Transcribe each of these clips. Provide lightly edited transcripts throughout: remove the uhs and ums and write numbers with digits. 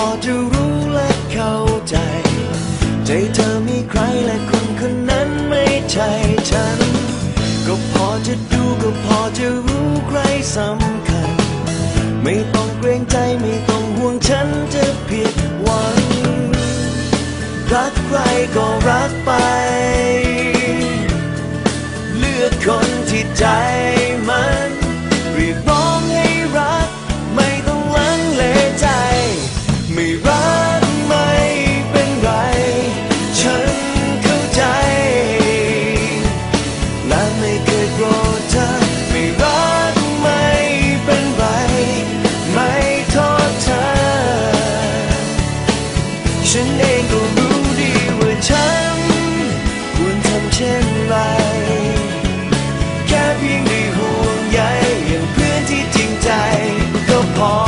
จะรู้และเข้าใจใจเธอมีใครและคนคนนั้นไม่ใช่ฉันก็พอจะดูก็พอจะรู้ใครสำคัญไม่ต้องเกรงใจไม่ต้องห่วงฉันจะผิดหวังรักใครก็รักไปเลือกคนที่ใจมันเรียกร้องให้รักไม่ต้องลังเลใจไม่รักไม่เป็นไรฉันเข้าใจและไม่เคยโกรธเธอไม่รักไม่เป็นไรไม่โทษเธอฉันเองก็รู้ดีว่าฉันควรทำเช่นไรแค่เพียงได้ห่วงใยอย่างเพื่อนที่จริงใจก็พอ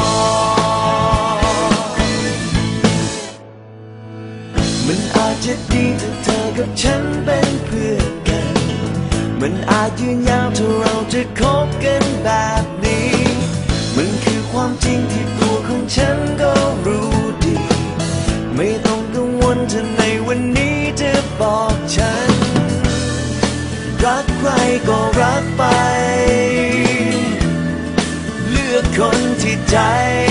มันอาจจะดีถ้าเธอกับฉันเป็นเพื่อนกันมันอาจยืนยาวถ้าเราจะคบกันแบบนี้มันคือความจริงที่ตัวของฉันก็รู้ดีไม่ต้องกังวลถ้าในวันนี้จะบอกฉันรักใครก็รักไปเลือกคนที่ใจ